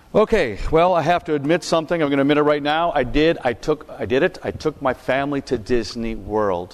Okay, well, I have to admit something. I'm going to admit it right now. I did it. I took my family to Disney World.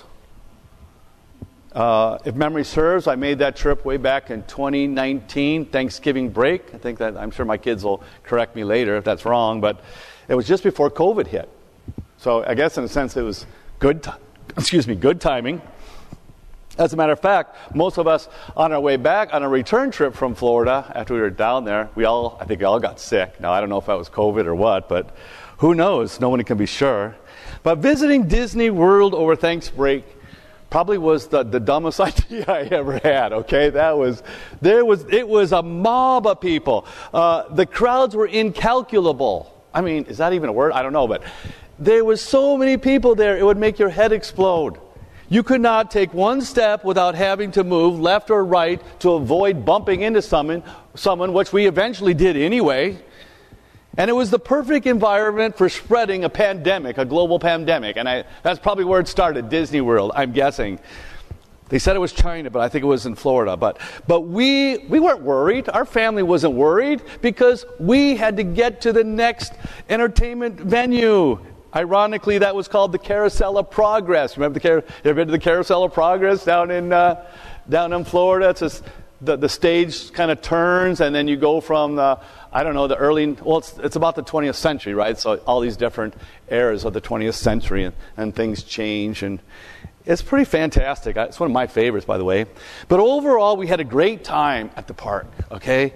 If memory serves, I made that trip way back in 2019, Thanksgiving break. I'm sure my kids will correct me later if that's wrong, but it was just before COVID hit. So I guess in a sense it was good timing. As a matter of fact, most of us on our way back on a return trip from Florida, after we were down there, I think we all got sick. Now, I don't know if that was COVID or what, but who knows? No one can be sure. But visiting Disney World over Thanksgiving break probably was the dumbest idea I ever had, okay? It was a mob of people. The crowds were incalculable. I mean, is that even a word? I don't know, but there was so many people there, it would make your head explode. You could not take one step without having to move left or right to avoid bumping into someone, which we eventually did anyway. And it was the perfect environment for spreading a pandemic, a global pandemic. And that's probably where it started, Disney World, I'm guessing. They said it was China, but I think it was in Florida. But we weren't worried. Our family wasn't worried because we had to get to the next entertainment venue. Ironically, that was called the Carousel of Progress. Remember you ever been to the Carousel of Progress down in Florida? It's just the stage kind of turns, and then you go from it's about the 20th century, right? So all these different eras of the 20th century, and things change, and it's pretty fantastic. It's one of my favorites, by the way. But overall, we had a great time at the park, okay?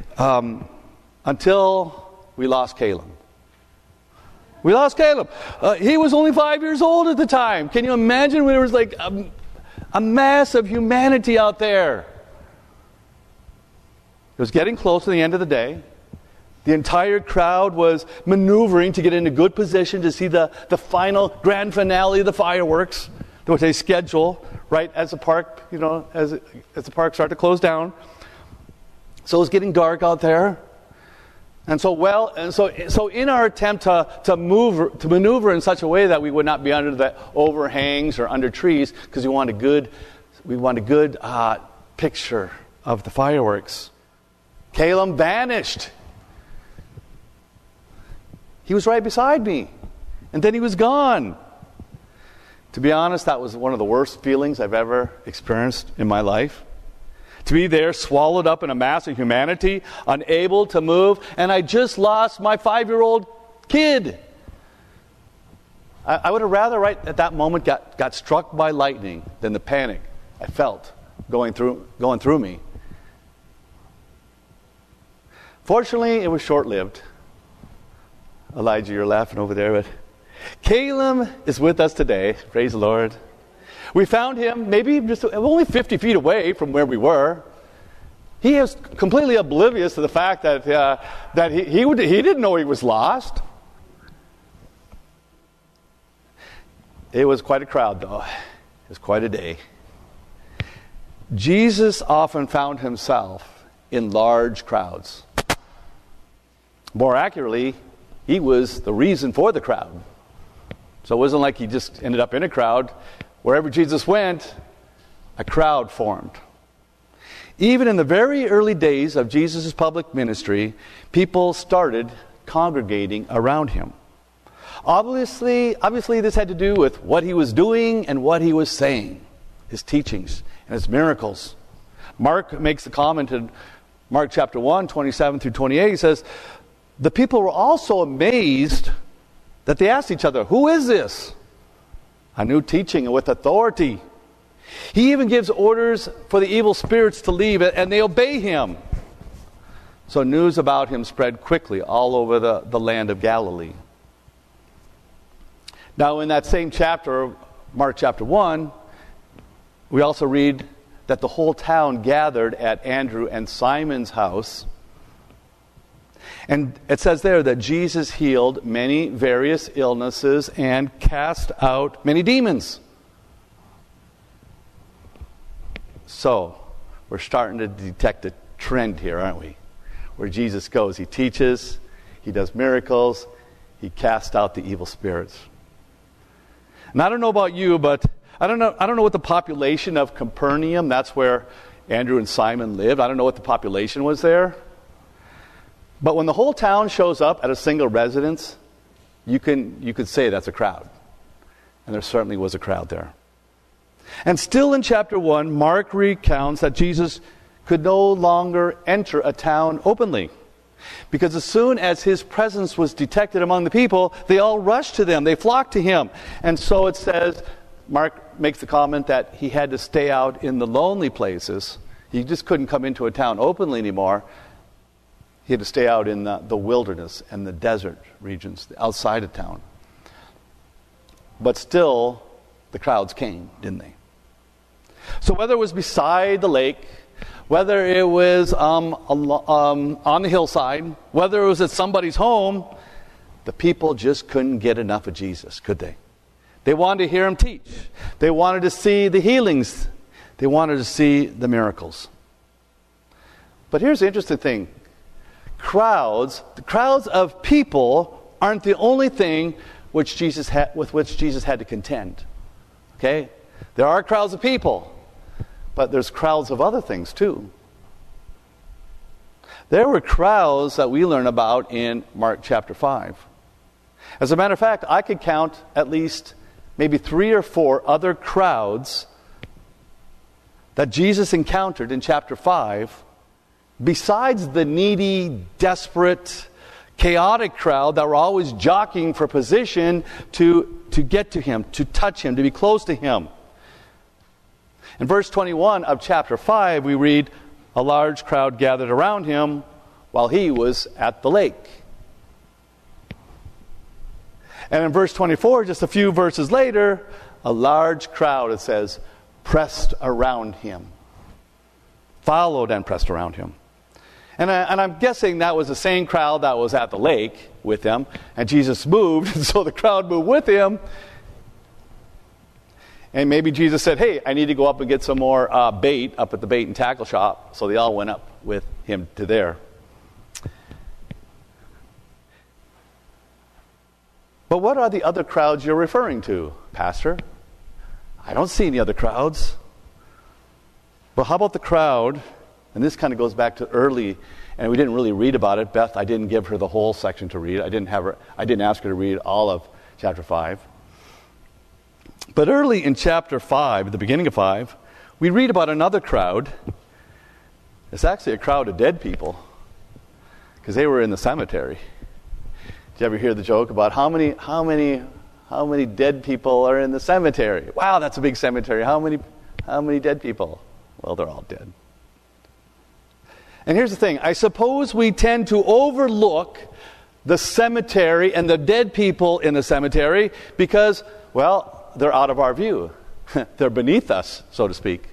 Until we lost Caleb. We lost Caleb. He was only 5 years old at the time. Can you imagine when there was like a mass of humanity out there? It was getting close to the end of the day. The entire crowd was maneuvering to get in a good position to see the final grand finale of the fireworks, which they schedule right as the park, as the park started to close down. So it was getting dark out there. And so in our attempt to maneuver in such a way that we would not be under the overhangs or under trees, because we want a good picture of the fireworks. Caleb vanished. He was right beside me, and then he was gone. To be honest, that was one of the worst feelings I've ever experienced in my life. To be there, swallowed up in a mass of humanity, unable to move, and I just lost my 5-year-old kid. I would have rather, right at that moment, got struck by lightning than the panic I felt going through me. Fortunately, it was short-lived. Elijah, you're laughing over there, but Caleb is with us today. Praise the Lord. We found him maybe just only 50 feet away from where we were. He is completely oblivious to the fact that he didn't know he was lost. It was quite a crowd, though. It was quite a day. Jesus often found himself in large crowds. More accurately, he was the reason for the crowd. So it wasn't like he just ended up in a crowd. Wherever Jesus went, a crowd formed. Even in the very early days of Jesus' public ministry, people started congregating around him. Obviously, this had to do with what he was doing and what he was saying, his teachings and his miracles. Mark makes the comment in Mark chapter 1, 27 through 28. He says, the people were also amazed that they asked each other, "Who is this? A new teaching with authority. He even gives orders for the evil spirits to leave, and they obey him." So news about him spread quickly all over the land of Galilee. Now in that same chapter, Mark chapter 1, we also read that the whole town gathered at Andrew and Simon's house. And it says there that Jesus healed many various illnesses and cast out many demons. So, we're starting to detect a trend here, aren't we? Where Jesus goes, he teaches, he does miracles, he casts out the evil spirits. And I don't know about you, but I don't know what the population of Capernaum, that's where Andrew and Simon lived. I don't know what the population was there. But when the whole town shows up at a single residence, you could say that's a crowd. And there certainly was a crowd there. And still in chapter 1, Mark recounts that Jesus could no longer enter a town openly. Because as soon as his presence was detected among the people, they all rushed to them. They flocked to him. And so it says, Mark makes the comment that he had to stay out in the lonely places. He just couldn't come into a town openly anymore. He had to stay out in the wilderness and the desert regions outside of town. But still, the crowds came, didn't they? So whether it was beside the lake, whether it was on the hillside, whether it was at somebody's home, the people just couldn't get enough of Jesus, could they? They wanted to hear him teach. They wanted to see the healings. They wanted to see the miracles. But here's the interesting thing. The crowds of people aren't the only thing with which Jesus had to contend. Okay? There are crowds of people, but there's crowds of other things too. There were crowds that we learn about in Mark chapter 5. As a matter of fact, I could count at least maybe 3 or 4 other crowds that Jesus encountered in chapter 5, besides the needy, desperate, chaotic crowd that were always jockeying for position to get to him, to touch him, to be close to him. In verse 21 of chapter 5, we read, a large crowd gathered around him while he was at the lake. And in verse 24, just a few verses later, a large crowd, it says, pressed around him. Followed and pressed around him. And I'm guessing that was the same crowd that was at the lake with them. And Jesus moved, and so the crowd moved with him. And maybe Jesus said, hey, I need to go up and get some more bait up at the bait and tackle shop. So they all went up with him to there. But what are the other crowds you're referring to, Pastor? I don't see any other crowds. But how about the crowd? And this kind of goes back to early, and we didn't really read about it. Beth, I didn't give her the whole section to read. I didn't ask her to read all of chapter 5. But early in chapter 5, at the beginning of 5, we read about another crowd. It's actually a crowd of dead people, because they were in the cemetery. Did you ever hear the joke about how many dead people are in the cemetery? Wow, that's a big cemetery. How many dead people? Well, they're all dead. And here's the thing. I suppose we tend to overlook the cemetery and the dead people in the cemetery because, well, they're out of our view. They're beneath us, so to speak.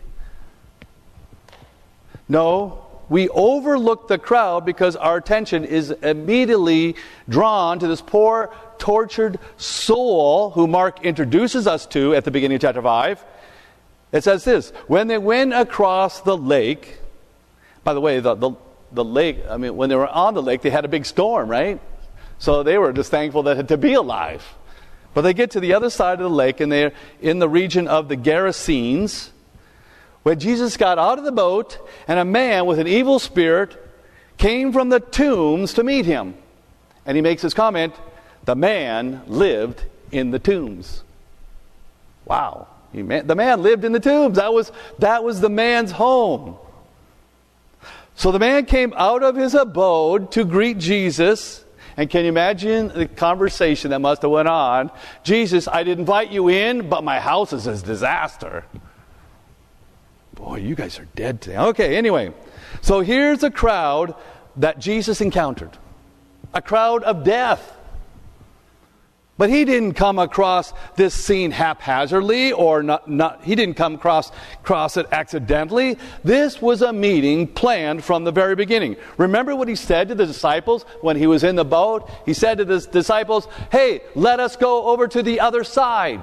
No, we overlook the crowd because our attention is immediately drawn to this poor, tortured soul who Mark introduces us to at the beginning of chapter 5. It says this, when they went across the lake, by the way, the lake, when they were on the lake, they had a big storm, right? So they were just thankful to be alive. But they get to the other side of the lake, and they're in the region of the Gerasenes, where Jesus got out of the boat, and a man with an evil spirit came from the tombs to meet him. And he makes his comment, the man lived in the tombs. Wow. The man lived in the tombs. That was the man's home. So the man came out of his abode to greet Jesus. And can you imagine the conversation that must have went on? Jesus, I didn't invite you in, but my house is a disaster. Boy, you guys are dead today. Okay, anyway. So here's a crowd that Jesus encountered. A crowd of death. But he didn't come across this scene haphazardly or not. He didn't come across it accidentally. This was a meeting planned from the very beginning. Remember what he said to the disciples when he was in the boat? He said to the disciples, hey, let us go over to the other side.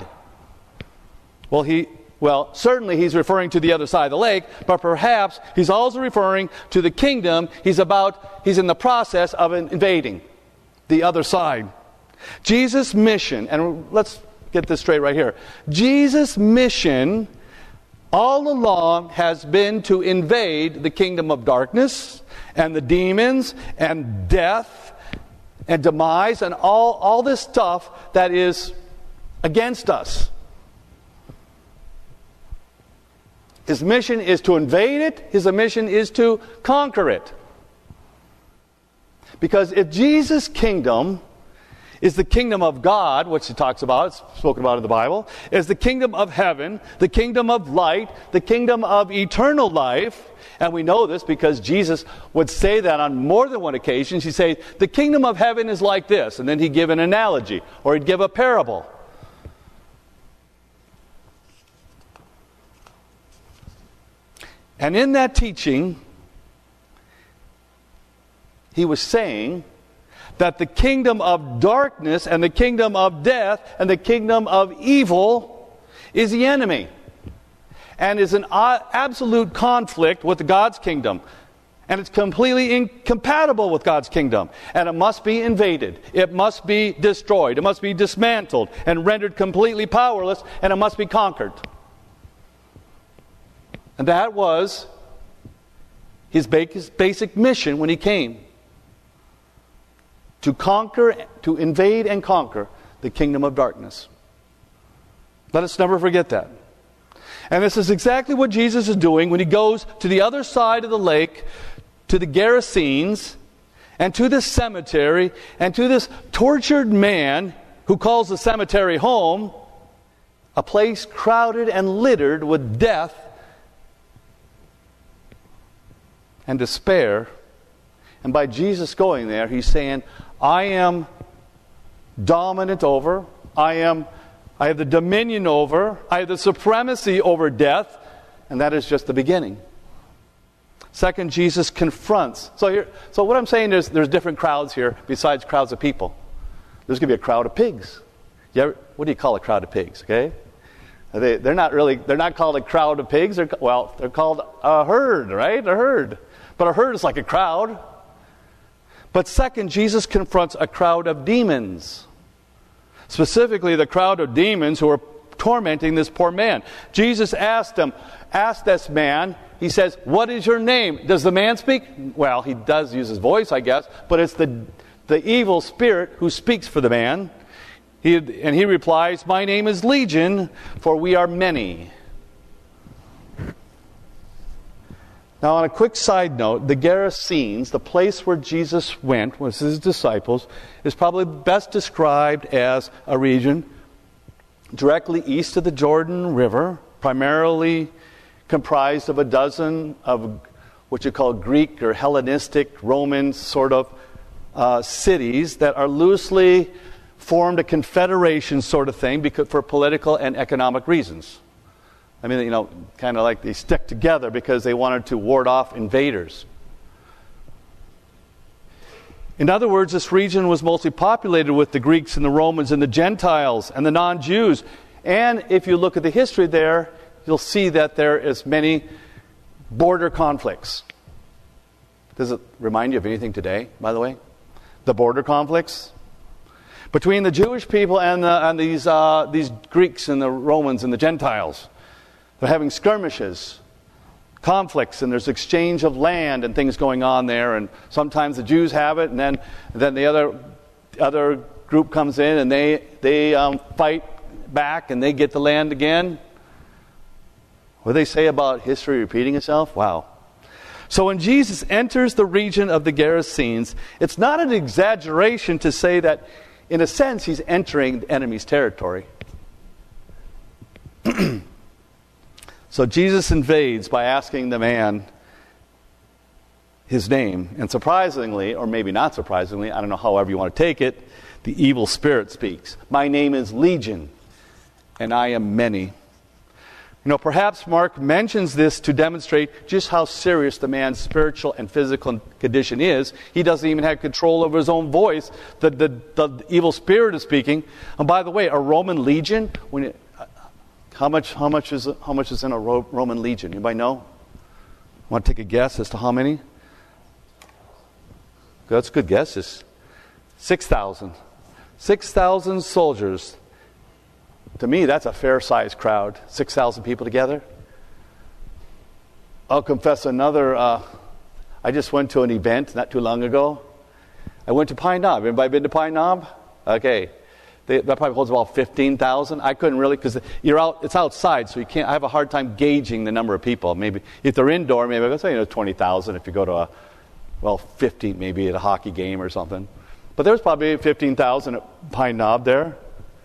Well, certainly he's referring to the other side of the lake, but perhaps he's also referring to the kingdom he's in the process of invading, the other side. Jesus' mission, and let's get this straight right here. Jesus' mission all along has been to invade the kingdom of darkness and the demons and death and demise and all this stuff that is against us. His mission is to invade it. His mission is to conquer it. Because if Jesus' kingdom is the kingdom of God, which he talks about, it's spoken about in the Bible, is the kingdom of heaven, the kingdom of light, the kingdom of eternal life, and we know this because Jesus would say that on more than one occasion. He'd say, the kingdom of heaven is like this, and then he'd give an analogy, or he'd give a parable. And in that teaching, he was saying that the kingdom of darkness and the kingdom of death and the kingdom of evil is the enemy and is an absolute conflict with God's kingdom. And it's completely incompatible with God's kingdom. And it must be invaded. It must be destroyed. It must be dismantled and rendered completely powerless, and it must be conquered. And that was his basic mission when he came. To conquer, to invade and conquer the kingdom of darkness. Let us never forget that. And this is exactly what Jesus is doing when he goes to the other side of the lake, to the Gerasenes, and to this cemetery, and to this tortured man who calls the cemetery home, a place crowded and littered with death and despair. And by Jesus going there, he's saying, I am dominant over, I have the dominion over, I have the supremacy over death, and that is just the beginning. Second, Jesus confronts. So what I'm saying is there's different crowds here besides crowds of people. There's going to be a crowd of pigs. What do you call a crowd of pigs, okay? They're not called a crowd of pigs. They're called a herd, right? A herd. But a herd is like a crowd. But second, Jesus confronts a crowd of demons. Specifically, the crowd of demons who are tormenting this poor man. Jesus asked this man, he says, what is your name? Does the man speak? Well, he does use his voice, I guess, but it's the evil spirit who speaks for the man. He replies, my name is Legion, for we are many. Now, on a quick side note, the Gerasenes, the place where Jesus went with his disciples, is probably best described as a region directly east of the Jordan River, primarily comprised of a dozen of what you call Greek or Hellenistic, Roman sort of cities that are loosely formed a confederation sort of thing for political and economic reasons. I mean, kind of like they stick together because they wanted to ward off invaders. In other words, this region was mostly populated with the Greeks and the Romans and the Gentiles and the non-Jews. And if you look at the history there, you'll see that there is many border conflicts. Does it remind you of anything today, by the way? The border conflicts? Between the Jewish people and these Greeks and the Romans and the Gentiles. They're having skirmishes, conflicts, and there's exchange of land and things going on there. And sometimes the Jews have it, and then the other group comes in and they fight back and they get the land again. What do they say about history repeating itself? Wow. So when Jesus enters the region of the Gerasenes, it's not an exaggeration to say that, in a sense, he's entering the enemy's territory. So Jesus invades by asking the man his name. And surprisingly, or maybe not surprisingly, I don't know however you want to take it, the evil spirit speaks. My name is Legion, and I am many. Perhaps Mark mentions this to demonstrate just how serious the man's spiritual and physical condition is. He doesn't even have control over his own voice. The evil spirit is speaking. And by the way, a Roman legion, how much is in a Roman legion? Anybody know? Want to take a guess as to how many? That's a good guess. It's 6,000. 6,000 soldiers. To me, that's a fair-sized crowd. 6,000 people together. I'll confess I I just went to an event not too long ago. I went to Pine Knob. Everybody been to Pine Knob? Okay. That probably holds about 15,000. I couldn't really, because it's outside, so you can't. I have a hard time gauging the number of people. Maybe if they're indoor, maybe I could say 20,000 if you go to 50 maybe at a hockey game or something. But there's probably 15,000 at Pine Knob there.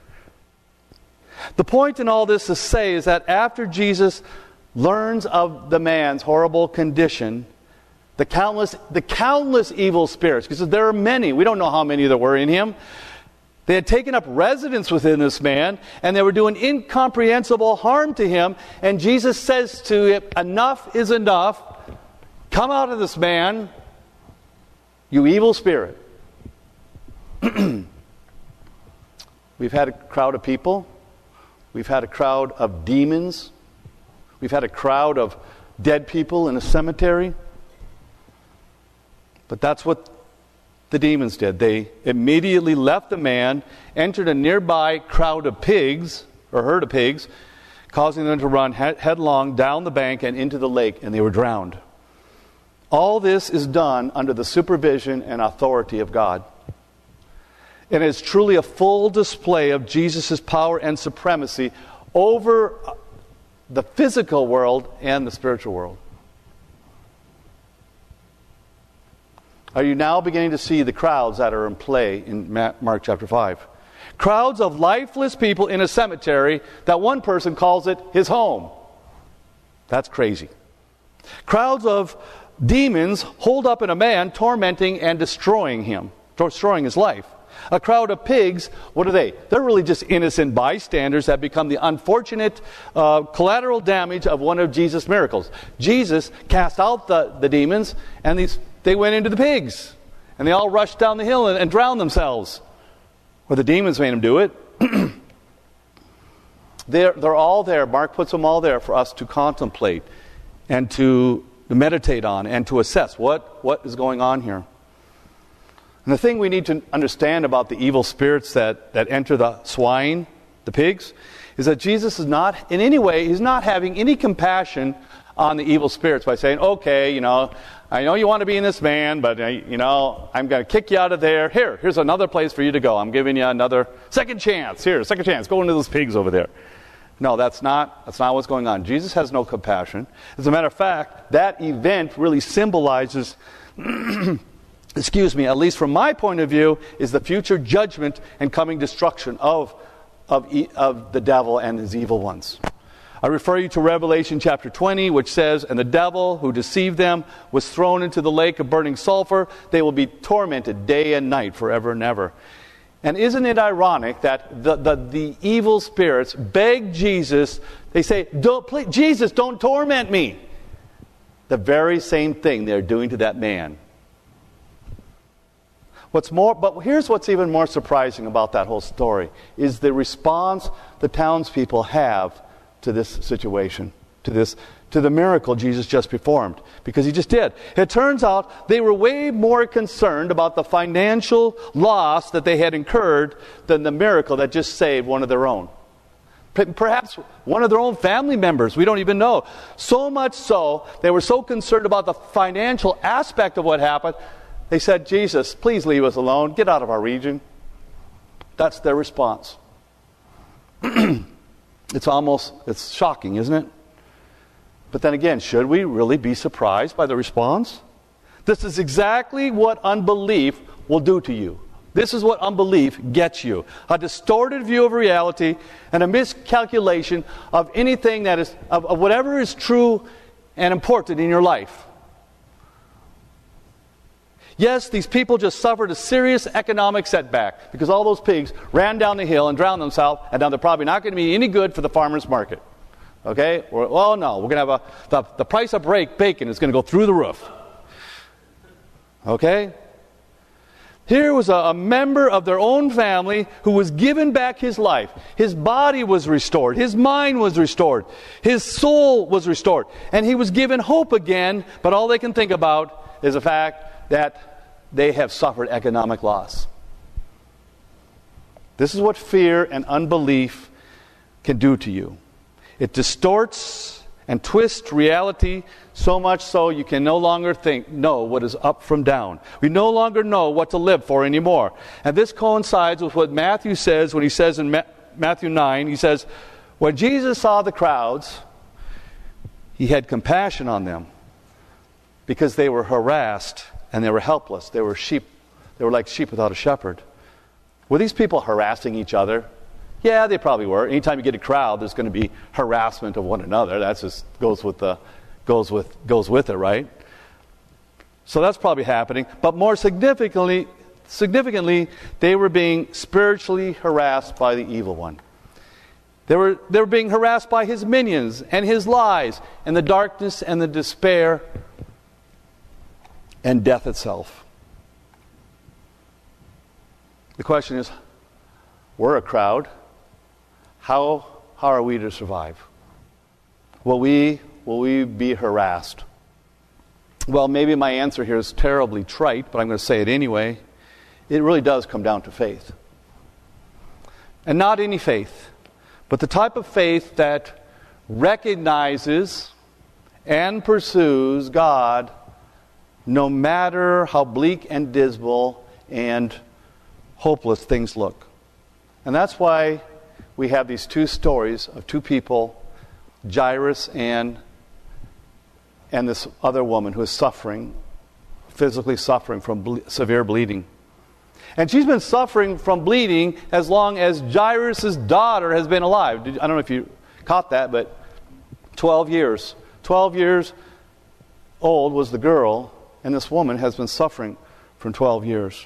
The point in all this to say is that after Jesus learns of the man's horrible condition, the countless evil spirits, because there are many, we don't know how many there were in him, they had taken up residence within this man, and they were doing incomprehensible harm to him. And Jesus says to him, enough is enough. Come out of this man, you evil spirit. We've had a crowd of people. We've had a crowd of demons. We've had a crowd of dead people in a cemetery. But that's what the demons did. They immediately left the man, entered a nearby crowd of pigs, or herd of pigs, causing them to run headlong down the bank and into the lake, and they were drowned. All this is done under the supervision and authority of God. And it's truly a full display of Jesus' power and supremacy over the physical world and the spiritual world. Are you now beginning to see the crowds that are in play in Mark chapter 5? Crowds of lifeless people in a cemetery that one person calls it his home. That's crazy. Crowds of demons holed up in a man, tormenting and destroying his life. A crowd of pigs, what are they? They're really just innocent bystanders that become the unfortunate collateral damage of one of Jesus' miracles. Jesus cast out the demons, and they went into the pigs. And they all rushed down the hill and drowned themselves. Or the demons made them do it. They're all there. Mark puts them all there for us to contemplate and to meditate on and to assess what is going on here. And the thing we need to understand about the evil spirits that enter the swine, the pigs, is that Jesus is not, in any way, he's not having any compassion on the evil spirits by saying, okay, I know you want to be in this man, but, I'm going to kick you out of there. Here's another place for you to go. I'm giving you another second chance. Second chance. Go into those pigs over there. No, that's not what's going on. Jesus has no compassion. As a matter of fact, that event really symbolizes at least from my point of view, is the future judgment and coming destruction of the devil and his evil ones. I refer you to Revelation chapter 20, which says, and the devil who deceived them was thrown into the lake of burning sulfur. They will be tormented day and night forever and ever. And isn't it ironic that the evil spirits beg Jesus, they say, Jesus, don't torment me. The very same thing they're doing to that man. But here's what's even more surprising about that whole story, is the response the townspeople have to this situation, to the miracle Jesus just performed, because he just did. It turns out they were way more concerned about the financial loss that they had incurred than the miracle that just saved one of their own. Perhaps one of their own family members, we don't even know. So much so, they were so concerned about the financial aspect of what happened, they said, Jesus, please leave us alone. Get out of our region. That's their response. It's shocking, isn't it? But then again, should we really be surprised by the response? This is exactly what unbelief will do to you. This is what unbelief gets you. A distorted view of reality and a miscalculation of anything that is, of whatever is true and important in your life. Yes, these people just suffered a serious economic setback because all those pigs ran down the hill and drowned themselves, and now they're probably not going to be any good for the farmer's market. Okay? Well, no, we're going to have the price of bacon is going to go through the roof. Okay? Here was a member of their own family who was given back his life. His body was restored. His mind was restored. His soul was restored. And he was given hope again, but all they can think about is the fact that they have suffered economic loss. This is what fear and unbelief can do to you. It distorts and twist reality so much so you can no longer know what is up from down. We no longer know what to live for anymore. And this coincides with what Matthew says when he says in Matthew 9, he says, when Jesus saw the crowds, he had compassion on them because they were harassed and they were helpless. They were sheep. They were like sheep without a shepherd. Were these people harassing each other? Yeah, they probably were. Anytime you get a crowd, there's going to be harassment of one another. That just goes with it, right? So that's probably happening. But more significantly, they were being spiritually harassed by the evil one. They were being harassed by his minions and his lies and the darkness and the despair and death itself. The question is, we're a crowd. How are we to survive? Will we be harassed? Well, maybe my answer here is terribly trite, but I'm going to say it anyway. It really does come down to faith. And not any faith, but the type of faith that recognizes and pursues God no matter how bleak and dismal and hopeless things look. And that's why we have these two stories of two people, Jairus and this other woman who is physically suffering from severe bleeding. And she's been suffering from bleeding as long as Jairus' daughter has been alive. I don't know if you caught that, but 12 years. 12 years old was the girl, and this woman has been suffering for 12 years.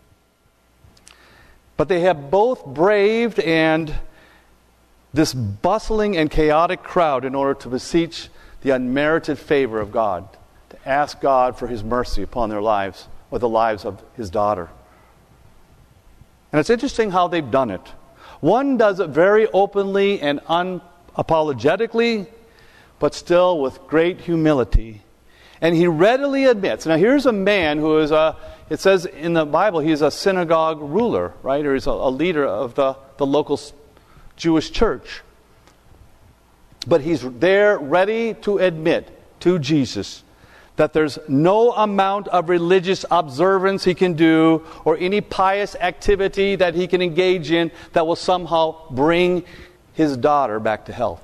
But they have both braved this bustling and chaotic crowd in order to beseech the unmerited favor of God, to ask God for his mercy upon their lives, or the lives of his daughter. And it's interesting how they've done it. One does it very openly and unapologetically, but still with great humility. And he readily admits. Now here's a man who is it says in the Bible, he's a synagogue ruler, right? Or he's a leader of the local Jewish church. But he's there ready to admit to Jesus that there's no amount of religious observance he can do or any pious activity that he can engage in that will somehow bring his daughter back to health.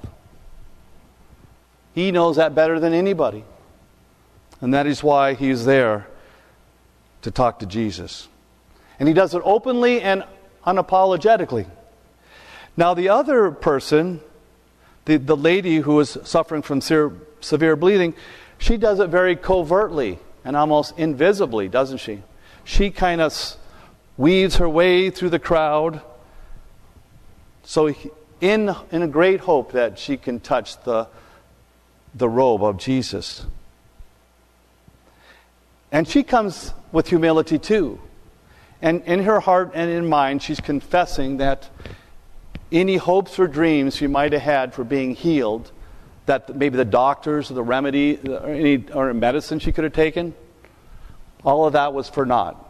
He knows that better than anybody. And that is why he's there to talk to Jesus. And he does it openly and unapologetically. Now the other person, the lady who is suffering from severe bleeding, she does it very covertly and almost invisibly, doesn't she? She kind of weaves her way through the crowd, so in a great hope that she can touch the robe of Jesus. And she comes with humility too. And in her heart and in mind, she's confessing that any hopes or dreams she might have had for being healed, that maybe the doctors or the remedy or medicine she could have taken, all of that was for naught.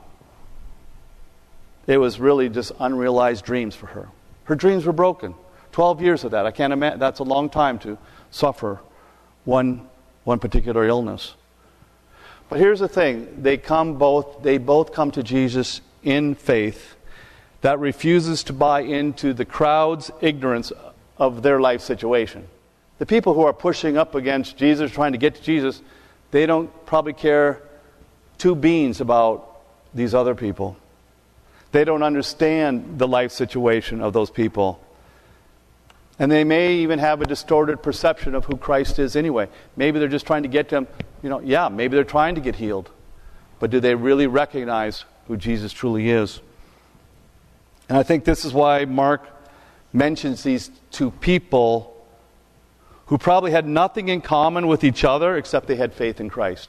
It was really just unrealized dreams for her. Her dreams were broken. 12 years of that. I can't imagine. That's a long time to suffer one particular illness. But here's the thing. They both come to Jesus in faith that refuses to buy into the crowd's ignorance of their life situation. The people who are pushing up against Jesus, trying to get to Jesus, they don't probably care two beans about these other people. They don't understand the life situation of those people. And they may even have a distorted perception of who Christ is anyway. Maybe they're just trying to get to him, maybe they're trying to get healed. But do they really recognize who Jesus truly is? And I think this is why Mark mentions these two people who probably had nothing in common with each other except they had faith in Christ.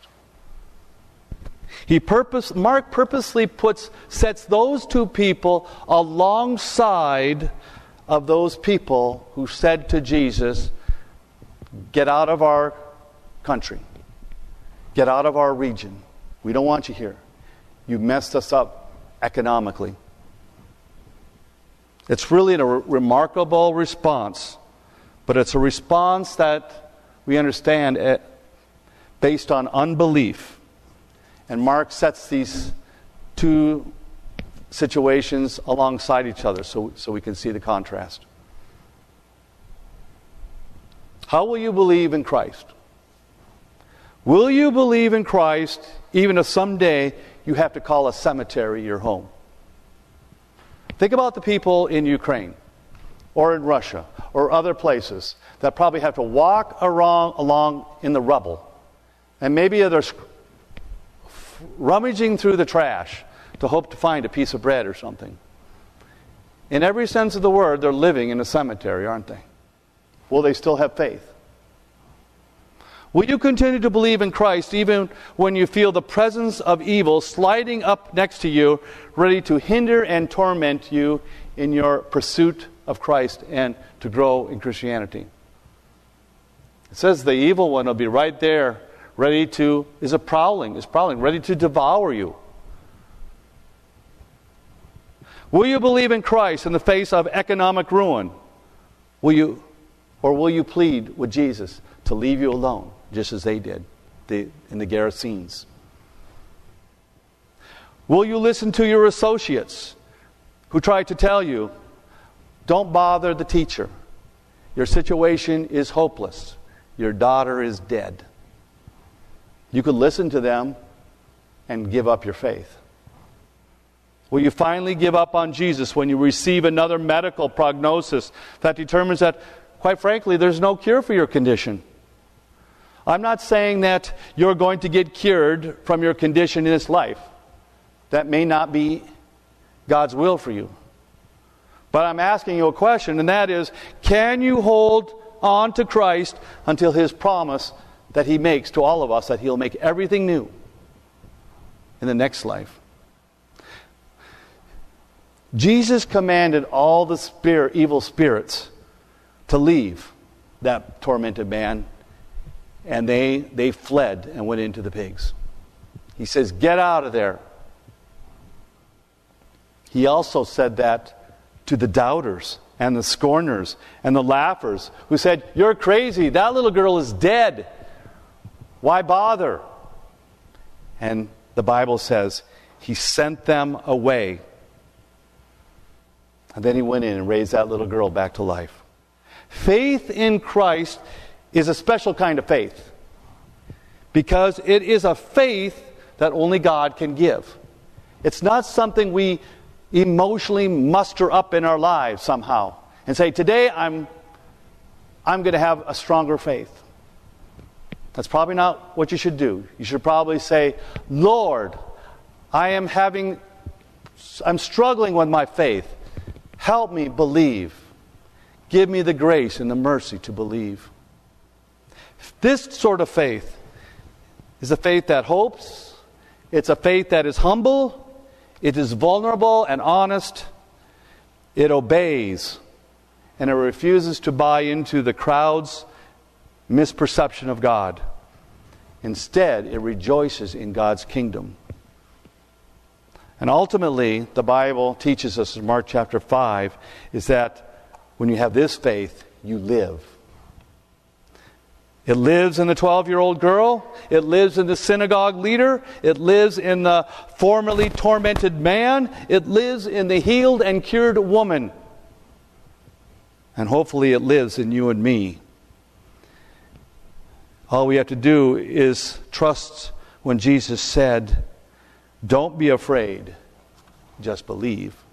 Mark purposely sets those two people alongside of those people who said to Jesus, "Get out of our country. Get out of our region. We don't want you here. You've messed us up economically." It's really a remarkable response, but it's a response that we understand it based on unbelief. And Mark sets these two situations alongside each other so we can see the contrast. How will you believe in Christ? Will you believe in Christ even if someday you have to call a cemetery your home? Think about the people in Ukraine or in Russia or other places that probably have to walk along in the rubble. And maybe they're rummaging through the trash to hope to find a piece of bread or something. In every sense of the word, they're living in a cemetery, aren't they? Will they still have faith? Will you continue to believe in Christ even when you feel the presence of evil sliding up next to you, ready to hinder and torment you in your pursuit of Christ and to grow in Christianity? It says the evil one will be right there, is prowling, ready to devour you. Will you believe in Christ in the face of economic ruin? Will you plead with Jesus to leave you alone, just as they did in the Gerasenes? Will you listen to your associates who try to tell you, don't bother the teacher. Your situation is hopeless. Your daughter is dead. You could listen to them and give up your faith. Will you finally give up on Jesus when you receive another medical prognosis that determines that, quite frankly, there's no cure for your condition? I'm not saying that you're going to get cured from your condition in this life. That may not be God's will for you. But I'm asking you a question, and that is, can you hold on to Christ until His promise that He makes to all of us that He'll make everything new in the next life? Jesus commanded all the evil spirits to leave that tormented man, and they fled and went into the pigs. He says, get out of there. He also said that to the doubters and the scorners and the laughers who said, you're crazy, that little girl is dead. Why bother? And the Bible says He sent them away. And then He went in and raised that little girl back to life. Faith in Christ is a special kind of faith, because it is a faith that only God can give. It's not something we emotionally muster up in our lives somehow and say, today I'm going to have a stronger faith. That's probably not what you should do. You should probably say, Lord, I'm struggling with my faith. Help me believe. Give me the grace and the mercy to believe. This sort of faith is a faith that hopes. It's a faith that is humble. It is vulnerable and honest. It obeys. And it refuses to buy into the crowd's misperception of God. Instead, it rejoices in God's kingdom. And ultimately, the Bible teaches us in Mark chapter 5 is that when you have this faith, you live. It lives in the 12-year-old girl. It lives in the synagogue leader. It lives in the formerly tormented man. It lives in the healed and cured woman. And hopefully it lives in you and me. All we have to do is trust when Jesus said, don't be afraid, just believe.